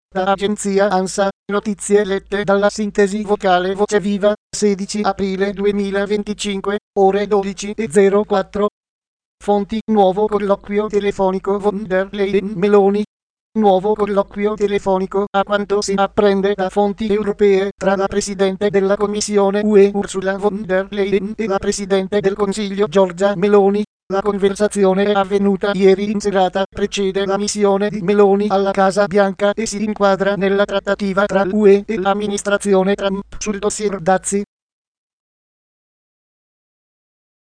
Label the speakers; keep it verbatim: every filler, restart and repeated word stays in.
Speaker 1: Da agenzia ANSA, notizie lette dalla sintesi vocale Voce Viva, sedici aprile duemilaventicinque, ore dodici e zero quattro. Fonti: nuovo colloquio telefonico von der Leyen Meloni. Nuovo colloquio telefonico, a quanto si apprende da fonti europee, tra la Presidente della Commissione U E Ursula von der Leyen e la Presidente del Consiglio Giorgia Meloni. La conversazione è avvenuta ieri in serata, precede la missione di Meloni alla Casa Bianca e si inquadra nella trattativa tra l'U E e l'amministrazione Trump sul dossier dazi.